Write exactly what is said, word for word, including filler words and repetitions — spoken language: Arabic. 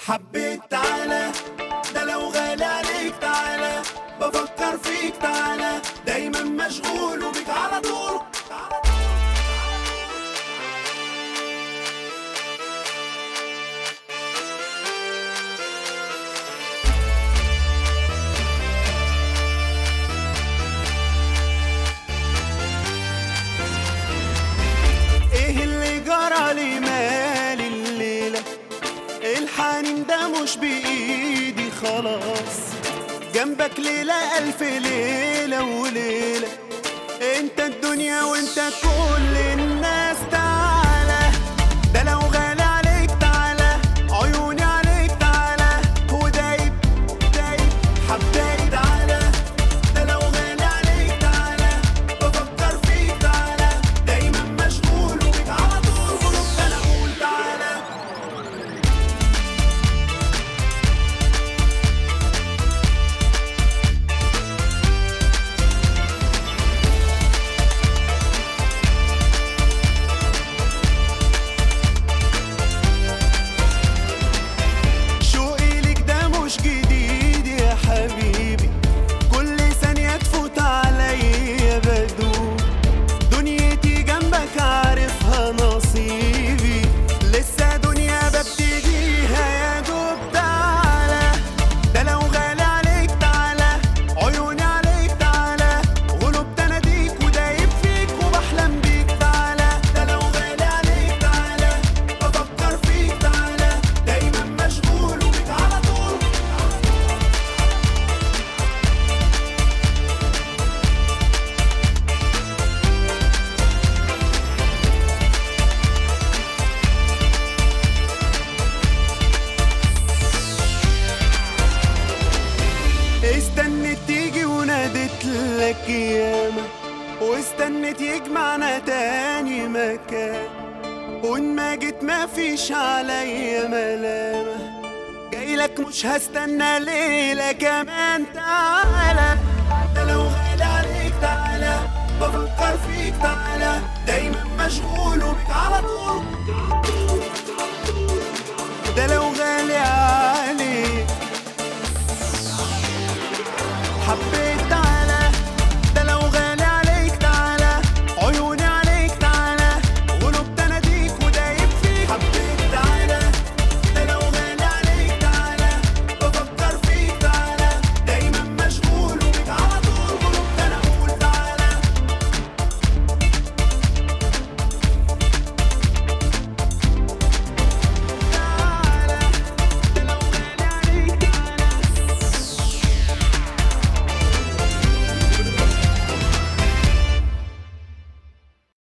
حبيت تعالى، ده لو غالي عليك تعالى، بفكر فيك تعالى، دايما مشغول وبيك على طول. ايه اللي جرى لي مالي الليلة؟ الحنين ده مش بإيدي خلاص، جنبك ليلة ألف ليلة وليلة، انت الدنيا وانت كل الناس. تعالى ده لو غالي عليك تعالى، عيوني عليك تعالى، ودايب دايب حبايب. تعالى ده لو غالي عليك تعالى، بفكر فيك تعالى، دايما مشغول وبيك على طول. غلط انا اقول تعالى. شوقي ليك ده مش جديد يا حبيبي، كل ثانية تفوت عليا بدوب، دنيتي جنبك عارفها نصيبي، لسه دنيا ببتديها يا دوب. تعالى ده لو غالي عليك تعالى، عيوني عليك تعالى، غلبت اناديك ودايب فيك وبحلم بيك. تعالى ده لو غالي عليك تعالى، بفكر فيك تعالى، دايما مشغول وبيك على طول. استنت تيجي ونادت لك ياما، واستنت يجمعنا تاني مكان، وان ما جيت ما فيش عليا ملامة، جايلك مش هستنى ليلة كمان. تعالى ده لو غالي عليك تعالى، بفكر فيك تعالى، دايما مشغول وبيك على طول.